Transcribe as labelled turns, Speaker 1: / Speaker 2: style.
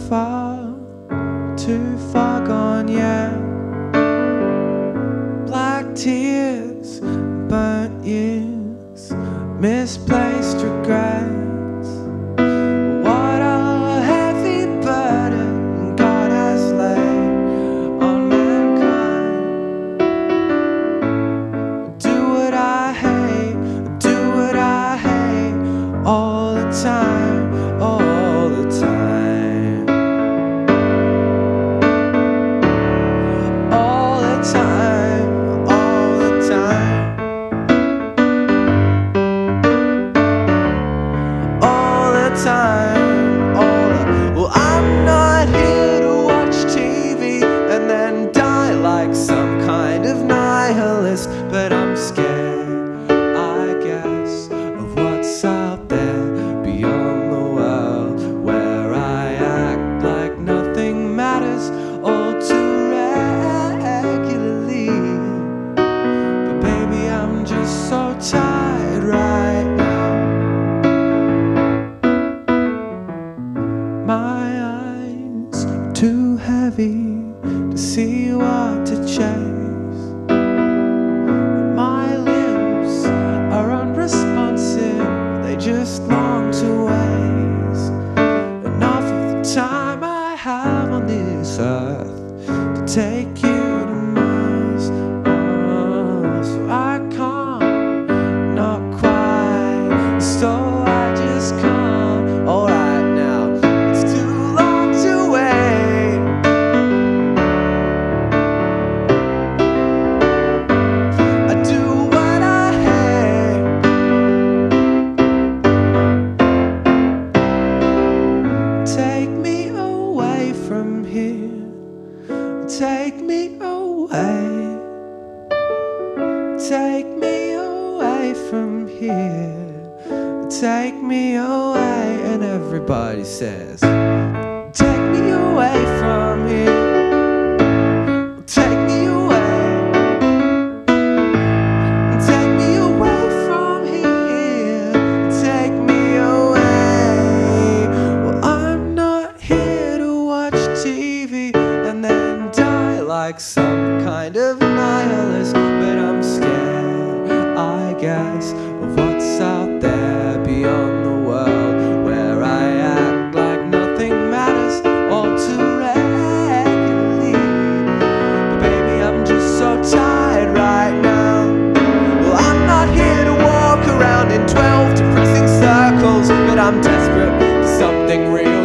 Speaker 1: too far gone, yeah. Black tears, burnt years, misplaced regrets. What a heavy burden God has laid on mankind. Do what I hate, do what I hate, all the time, all the time, all the time, all the time, all the time, all the. Well, I'm not here to watch TV and then die like some kind of nihilist, but I'm scared, I guess, of what's out there beyond the world, where I act like nothing matters all too regularly. But baby, I'm just so tired right now. My eyes are too heavy to see what to chase. My limbs are unresponsive, they just long to waste. Enough of the time I have on this earth to take you to Mars. Oh, so I can't, not quite, so I just can't. Alright now, it's too long to wait. I do what I hate. Take me away from here. Take me away. Take me away from here. Take me away. And everybody says, take me away from here. Take me away. Take me away from here. Take me away. Well, I'm not here to watch TV and then die like some kind of nihilist, but I'm scared, I guess, of what's out there beyond the world, where I act like nothing matters all too regularly. But baby, I'm just so tired right now. Well, I'm not here to walk around in 12 depressing circles, but I'm desperate for something real.